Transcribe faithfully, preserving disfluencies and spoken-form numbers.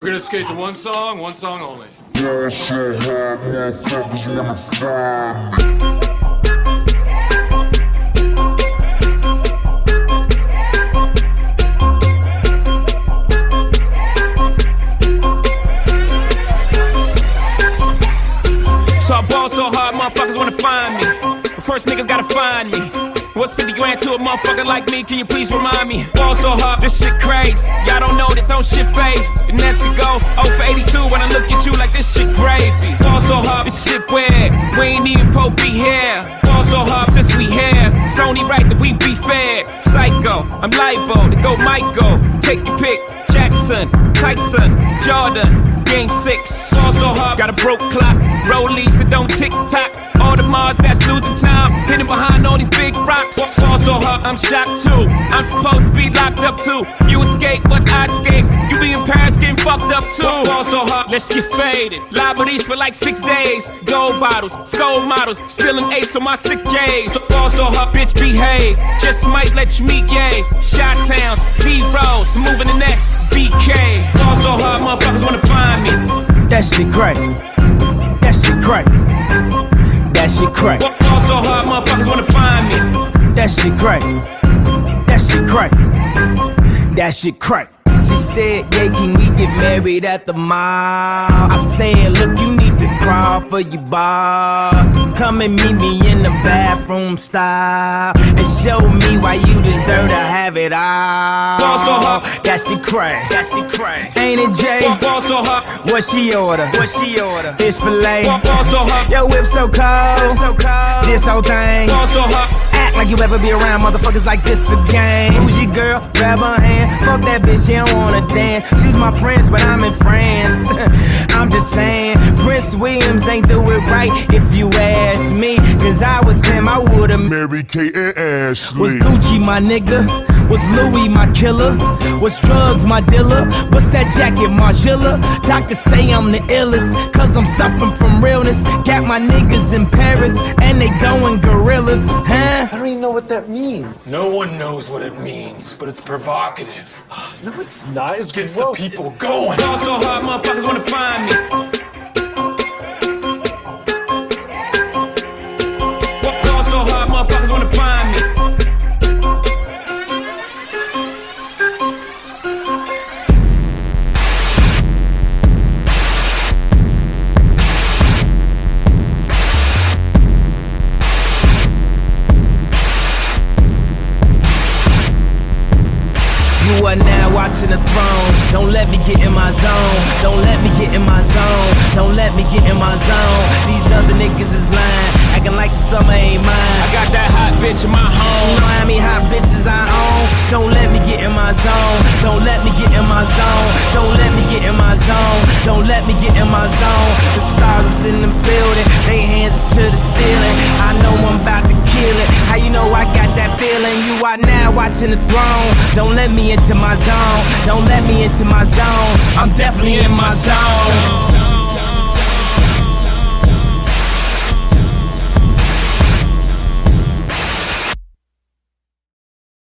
We're gonna skate to one song, one song only. Yeah, so hard, motherfuckers wanna find me. So I ball so hard, motherfuckers wanna find me. But first niggas gotta find me. What's fifty grand to a motherfucker like me? Can you please remind me? Ball so hard, this shit crazy. Y'all don't know that don't shit phase. The next could go oh for eighty-two when I look at you like this shit gravy. Ball so hard, this shit weird. We ain't even po be here. Ball so hard since we here. It's only right that we be fair. Psycho, I'm libo to go Michael. Take your pick. Jackson, Tyson, Jordan. Game six. Ball so hard, got a broke clock. Rollies that don't tick tock. All the Mars that's losing time, hidden behind all these big rocks. Fall so hard, I'm shocked too. I'm supposed to be locked up too. You escape, but I escape. You be in Paris getting fucked up too. Fall so hard, let's get faded. Liberties for like six days. Gold bottles, soul models, spilling ace on my sick days. So fall so hard, bitch behave. Just might let you meet gay. Shot towns, B-rolls, moving the next B K. Fall so hard, motherfuckers wanna find me. That shit crack. That shit crack. That shit crack. Fall so hard, motherfuckers wanna find me. That shit crack. That shit crack. That shit crack. She said, yeah, can we get married at the mall? I said, look, you need to crawl for your bar. Come and meet me in the bathroom style and show me why you deserve to have it all. Fall so hard. That shit crack. That shit crack. Ain't it, Jay? Fall so hard. What she order? What she order? Fish fillet. Fall so hard. Yo, whip so cold. So cold. This whole thing. Fall so hard. Act like you ever be around motherfuckers like this again. Who's your girl? Grab her hand. Fuck that bitch, she don't wanna dance. She's my friends, but I'm in France. I'm just saying, Prince Williams ain't do it right if you ask me. Cause I was him, I would've Mary Kate and Ashley. Was Gucci my nigga? Was Louis my killer? Was drugs my dealer? What's that jacket, Margiela? Doctors say I'm the illest, cause I'm suffering from realness. Got my niggas in Paris, and they going gorillas, huh? I don't even know what that means. No one knows what it means, but it's provocative. No, it's not. It's Gets gross. the people going. Fall so hard, motherfuckers wanna find me. Fall so hard, motherfuckers wanna find me. You are now watching the throne. Don't let me get in my zone. Don't let me get in my zone. Don't let me get in my zone. These other niggas is lying, acting like the summer ain't mine. I got that hot bitch in my You home. know how many hot bitches I own. Don't let me get in my zone. Don't let me get in my zone. Don't let me get in my zone. Don't let me get in my zone. The stars is in the building, they hands to the ceiling. I know I'm about to kill it. How you know I got that feeling? You are now watching the throne. Don't let me into my zone. Don't let me into my zone. I'm definitely in my zone.